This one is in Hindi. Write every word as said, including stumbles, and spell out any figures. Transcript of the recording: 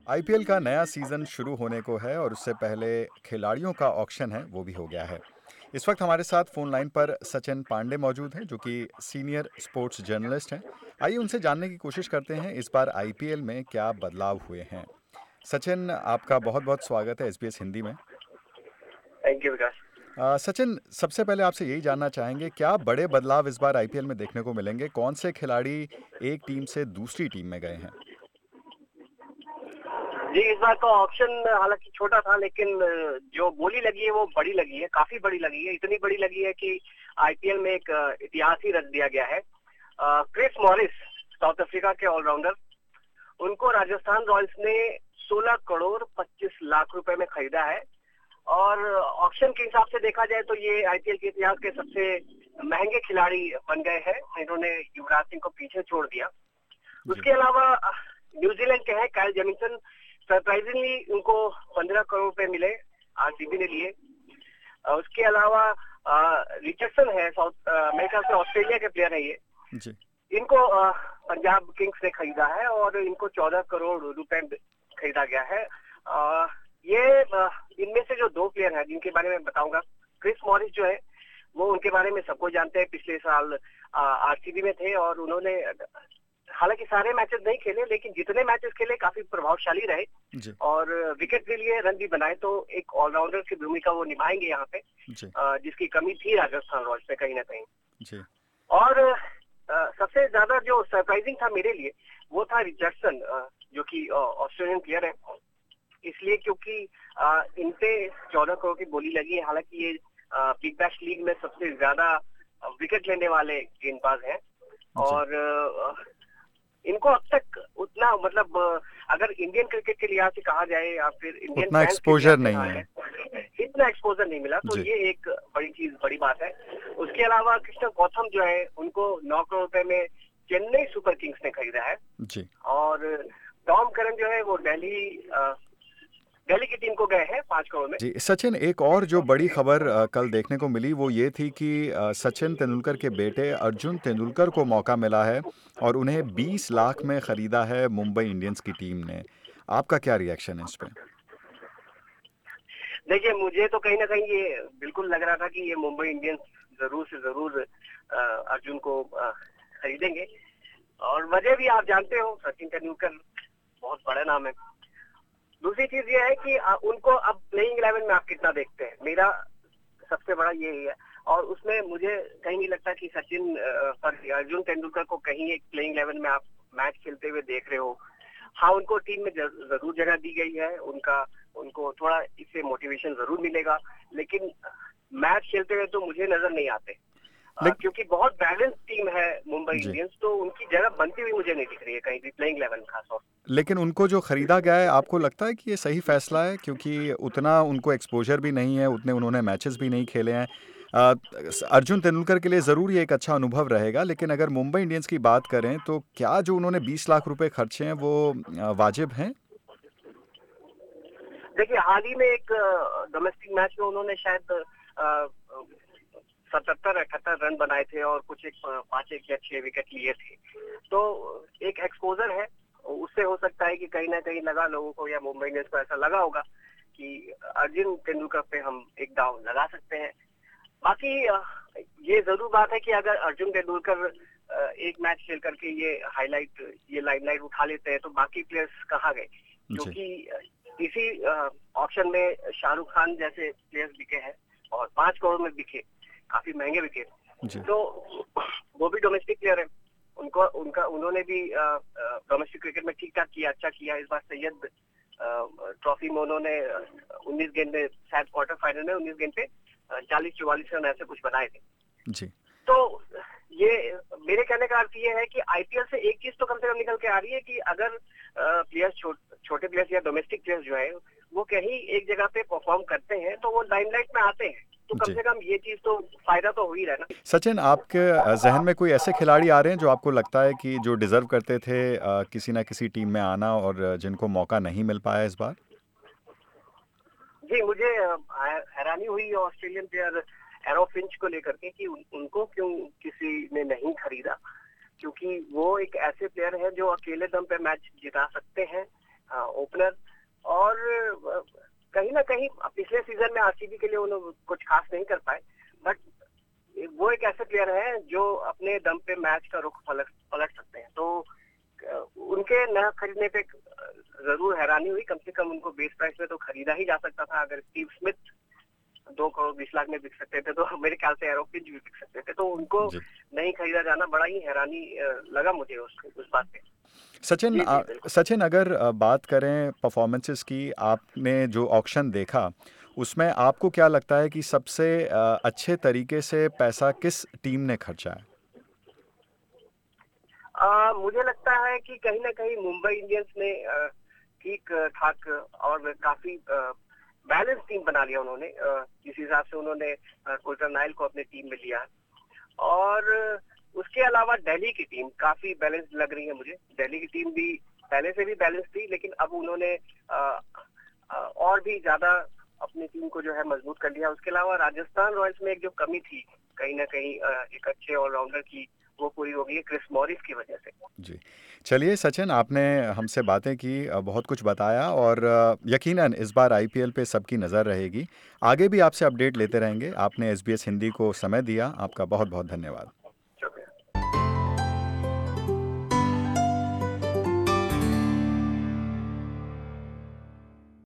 आईपीएल का नया सीज़न शुरू होने को है और उससे पहले खिलाड़ियों का ऑक्शन है, वो भी हो गया है। इस वक्त हमारे साथ फ़ोन लाइन पर सचिन पांडे मौजूद हैं, जो कि सीनियर स्पोर्ट्स जर्नलिस्ट हैं। आइए उनसे जानने की कोशिश करते हैं इस बार आईपीएल में क्या बदलाव हुए हैं। सचिन, आपका बहुत-बहुत स्वागत है एसबीएस हिंदी में। Thank you Vikas. अ, सचिन, सबसे पहले आपसे यही जानना चाहेंगे, क्या बड़े बदलाव इस बार आईपीएल में देखने को मिलेंगे? कौन से खिलाड़ी एक टीम से दूसरी टीम में गए हैं? जी, इस बार तो ऑप्शन हालांकि छोटा था, लेकिन जो बोली लगी है वो बड़ी लगी है, काफी बड़ी लगी है। इतनी बड़ी लगी है कि आईपीएल में एक अ, इतिहास ही रच दिया गया है। अ, क्रिस मॉरिस, साउथ अफ्रीका के ऑलराउंडर, उनको राजस्थान रॉयल्स ने सोलह करोड़ पच्चीस लाख रुपए में खरीदा है। और ऑक्शन के हिसाब से देखा जाए तो ये आईपीएल के इतिहास के सबसे महंगे खिलाड़ी बन गए हैं। इन्होंने युवराज सिंह को पीछे छोड़ दिया। जी। उसके अलावा अ, न्यूजीलैंड के हैं काइल जेमिसन, सरप्राइजिंगली उनको पंद्रह करोड़ रुपए मिले, आरसीबी ने लिए। अ, उसके अलावा अ, रिचर्डसन है, साउथ अ, मेरे ख्याल से ऑस्ट्रेलिया के प्लेयर है ये। जी। इनको अ, पंजाब किंग्स ने खरीदा है और इनको चौदह करोड़ रुपए में खरीदा गया है। अ, ये अ, इनमें से जो दो प्लेयर हैं जिनके बारे में बताऊंगा, क्रिस मॉरिस जो है वो, उनके बारे में सबको जानते हैं। पिछले साल आरसीबी में थे और उन्होंने हालांकि सारे मैचेस नहीं खेले, लेकिन जितने मैचेस खेले काफी प्रभावशाली रहे जी। और विकेट के लिए रन भी बनाए। तो एक ऑलराउंडर की भूमिका वो निभाएंगे यहाँ पे, जी। अ, जिसकी कमी थी राजस्थान रॉयल्स में कहीं ना कहीं। जी। और अ, सबसे ज्यादा जो सरप्राइजिंग था मेरे लिए वो था रिचर्डसन, अ, जो कि अ, ऑस्ट्रेलियन प्लेयर है। इसलिए क्योंकि अ, इनपे चौदह करोड़ की बोली लगी है। हालांकि ये बिग बैश लीग में सबसे ज्यादा विकेट लेने वाले गेंदबाज हैं जी। और अ, इनको अब तक उतना, मतलब अ, अगर इंडियन क्रिकेट के लिहाज से कहा जाए या फिर इंडियन उतना फैंस के लिहाज एक्सपोज़र से नहीं कहा है। जाए, इतना एक्सपोजर नहीं मिला। तो जी। ये एक बड़ी चीज, बड़ी बात है। उसके अलावा कृष्ण गौतम जो है, उनको नौ करोड़ रुपए में चेन्नई सुपर किंग्स ने खरीदा है। जी। और टॉम करन जो है वो दिल्ली अ, दिल्ली की टीम को गए हैं पांच करोड़ में। जी, सचिन, एक और जो बड़ी खबर अ, कल देखने को मिली वो ये थी कि अ, सचिन तेंदुलकर के बेटे अर्जुन तेंदुलकर को मौका मिला है और उन्हें बीस लाख में खरीदा है मुंबई इंडियंस की टीम ने। आपका क्या रिएक्शन है इस पे? देखिए, मुझे तो कहीं ना कहीं ये बिल्कुल लग रहा था कि ये मुंबई इंडियंस जरूर से जरूर अ, अर्जुन को अ, खरीदेंगे। और वजह भी आप जानते हो, सचिन तेंदुलकर बहुत बड़ा नाम है। दूसरी चीज ये है कि आ, उनको अब प्लेइंग इलेवन में आप कितना देखते हैं, मेरा सबसे बड़ा यही है। और उसमें मुझे कहीं नहीं लगता कि सचिन सॉरी अर्जुन तेंदुलकर को कहीं एक प्लेइंग इलेवन में आप मैच खेलते हुए देख रहे हो। हाँ, उनको टीम में जर- जरूर जगह दी गई है, उनका उनको थोड़ा इससे मोटिवेशन जरूर मिलेगा, लेकिन मैच खेलते हुए तो मुझे नजर नहीं आते। अ, लेक क्योंकि बहुत बैलेंस टीम है मुंबई जी। इंडियंस, तो उनकी जगह बनती हुई मुझे नहीं दिख रही है कहीं भी प्लेइंग इलेवन खासतौर लेकिन उनको जो खरीदा गया है, आपको लगता है कि ये सही फैसला है? क्योंकि उतना उनको एक्सपोज़र भी नहीं है, उतने उन्होंने मैचेस भी नहीं खेले हैं। अ, स अर्जुन तेंदुलकर के लिए ज़रूर ये एक अच्छा अनुभव रहेगा, लेकिन अगर मुंबई इंडियंस की बात करें तो क्या जो उन्होंने बीस लाख रुपए खर्चे हैं वो अ, वाजिब हैं? से। देखिए, हाल ही में एक डोमेस्टिक मैच में उन्होंने शायद सतहत्तर अठहत्तर रन बनाए थे और कुछ एक अ, पांच एक या छह विकेट लिए थे। तो एक एक्सपोजर है, उससे हो सकता है कि कहीं ना कहीं लगा लोगों को, या मुंबई इंडियंस को ऐसा लगा होगा कि अर्जुन तेंदुलकर पे हम एक दाव लगा सकते हैं। बाकी अ, ये जरूर बात है कि अगर अर्जुन तेंदुलकर अ, एक मैच खेल करके ये हाईलाइट, ये लाइमलाइट उठा लेते हैं, तो बाकी प्लेयर्स कहाँ गए? जी। क्योंकि अ, इसी ऑप्शन में शाहरुख खान जैसे प्लेयर्स बिके हैं और पांच करोड़ में बिके, काफी महंगे बिके। जी। तो वो भी डोमेस्टिक प्लेयर है। उनको उनका उन्होंने भी डोमेस्टिक क्रिकेट में ठीक ठाक किया, अच्छा किया। इस बार सैयद ट्रॉफी में उन्होंने उन्नीस गेंद में, शायद क्वार्टर फाइनल में उन्नीस गेंद पे चालीस चौवालीस रन ऐसे कुछ बनाए थे। जी। तो ये मेरे कहने का अर्थ ये है कि आईपीएल से एक चीज तो कम से कम निकल के आ रही है कि अगर प्लेयर्स छो, छोटे प्लेयर्स या डोमेस्टिक प्लेयर्स जो है वो कहीं एक जगह पे परफॉर्म करते हैं तो वो लाइमलाइट में आते हैं। तो कम जी। से कम ये चीज तो फायदा तो हो ही रहा है सचिन, आपके अ, ज़हन में कोई ऐसे खिलाड़ी आ रहे हैं जो आपको लगता है कि जो डिज़र्व करते थे अ, किसी न किसी टीम में आना और जिनको मौका नहीं मिल पाया इस बार? ना। जी, मुझे अ, है- हैरानी हुई ऑस्ट्रेलियन प्लेयर एरो फिंच को लेकर के कि उन, उनको क्यों किसी ने नहीं खरीदा। क्योंकि वो एक ऐसे प्लेयर है जो अकेले दम पे मैच जिता सकते हैं। ओपनर। और अ, कहीं ना कहीं पिछले सीजन में आरसीबी के लिए उन्होंने कुछ खास नहीं कर पाए, बट वो एक ऐसे प्लेयर हैं जो अपने दम पे मैच का रुख पलट पलट सकते हैं। तो अ, उनके न खरीदने पे अ, जरूर हैरानी हुई। कम से कम उनको बेस प्राइस में तो खरीदा ही जा सकता था। अगर स्टीव स्मिथ दो करोड़ बीस लाख में बिक सकते थे, तो मेरे ख्याल से एरोपिन भी बिक सकते थे। तो उनको जी। नहीं खरीदा जाना बड़ा ही हैरानी अ, लगा मुझे उस उस बात पे। सचिन जी आ, जी बिल्कुल। सचिन अगर अ, बात करें परफॉर्मेंसेस की, आपने जो ऑक्शन देखा उसमें आपको क्या लगता है कि सबसे अ, अच्छे तरीके से पैसा किस टीम ने खर्चा है? आ, मुझे लगता है कि कहीं ना कहीं मुंबई इंडियंस ने अ, ठीक ठाक और काफी बैलेंस टीम बना लिया उन्होंने। अ, जिस हिसाब से उन्होंने अ, कुल्टर नायल को अपने टीम में लिया। और उसके अलावा दिल्ली की टीम काफी बैलेंस लग रही है मुझे। दिल्ली की टीम भी पहले से भी बैलेंस थी, लेकिन अब उन्होंने अ, अ, और भी ज्यादा अपनी टीम को जो है मजबूत कर लिया। उसके अलावा राजस्थान रॉयल्स में एक जो कमी थी कहीं ना कहीं अ, एक अच्छे ऑलराउंडर की, वो पूरी हो गई है क्रिस मॉरिस की वजह से। जी। चलिए सचिन, आपने हमसे बातें की, अ, बहुत कुछ बताया और अ, यकीनन इस बार आईपीएल पे सबकी नज़र रहेगी। आगे भी आपसे अपडेट लेते रहेंगे। आपने एसबीएस हिंदी को समय दिया, आपका बहुत-बहुत धन्यवाद।